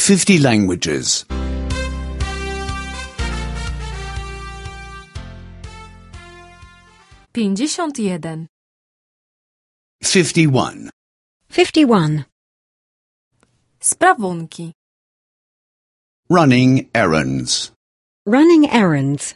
50 languages. 51. 51. 51. Sprawunki. Running errands. Running errands.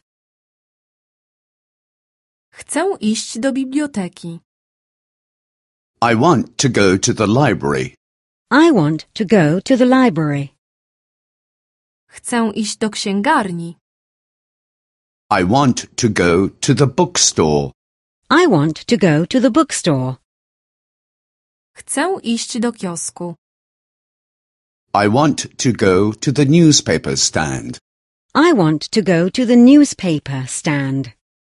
Chcę iść do biblioteki. I want to go to the library. I want to go to the library. Chcę iść do księgarni. I want to go to the bookstore. I want to go to the bookstore. Chcę iść do kiosku. I want to go to the newspaper stand. I want to go to the newspaper stand.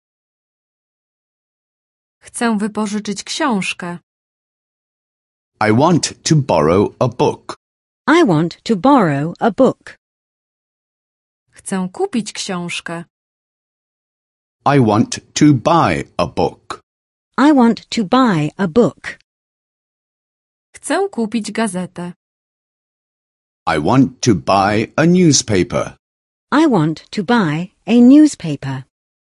Chcę wypożyczyć książkę. I want to borrow a book. I want to borrow a book. Chcę kupić książkę. I want to buy a book. I want to buy a book. Chcę kupić gazetę. I want to buy a newspaper. I want to buy a newspaper.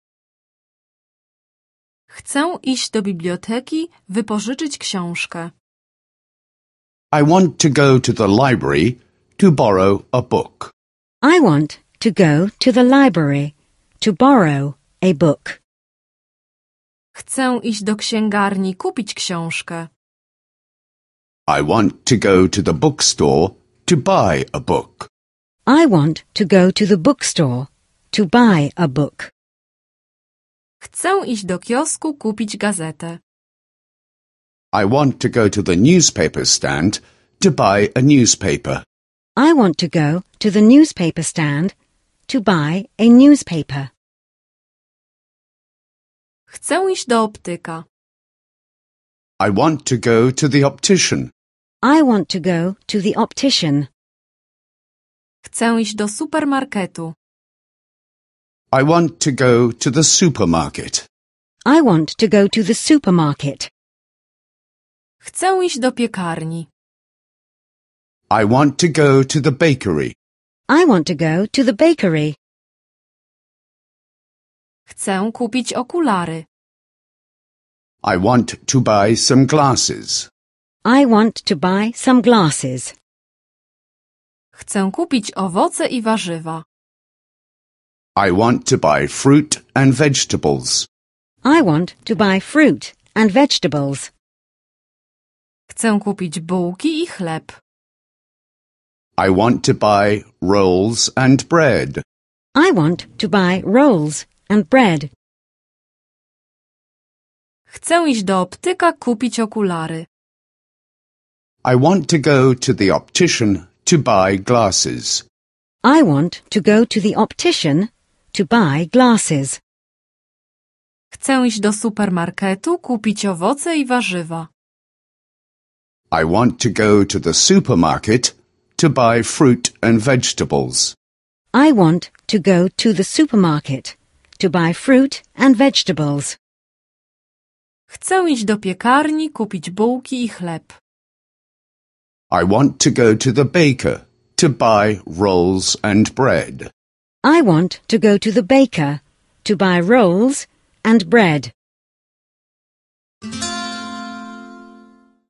Chcę iść do biblioteki, wypożyczyć książkę. I want to go to the library to borrow a book. I want to go to the library to borrow a book. Chcę iść do księgarni, kupić książkę. I want to go to the bookstore to buy a book. I want to go to the bookstore to buy a book. Chcę iść do kiosku, kupić gazetę. I want to go to the newspaper stand to buy a newspaper. I want to go to the newspaper stand to buy a newspaper. Chcę iść do optyka. I want to go to the optician. I want to go to the optician. Chcę iść do supermarketu. I want to go to the supermarket. I want to go to the supermarket. Chcę iść do piekarni. I want to go to the bakery. I want to go to the bakery. Chcę kupić okulary. I want to buy some glasses. I want to buy some glasses. Chcę kupić owoce i warzywa. I want to buy fruit and vegetables. I want to buy fruit and vegetables. Chcę kupić bułki i chleb. I want to buy rolls and bread. I want to buy rolls and bread. Chcę iść do optyka, kupić okulary. I want to go to the optician to buy glasses. I want to go to the optician to buy glasses. Chcę iść do supermarketu, kupić owoce i warzywa. I want to go to the supermarket to buy fruit and vegetables. I want to go to the supermarket to buy fruit and vegetables. Chcę iść do piekarni, kupić bułki i chleb. I want to go to the baker to buy rolls and bread. I want to go to the baker to buy rolls and bread.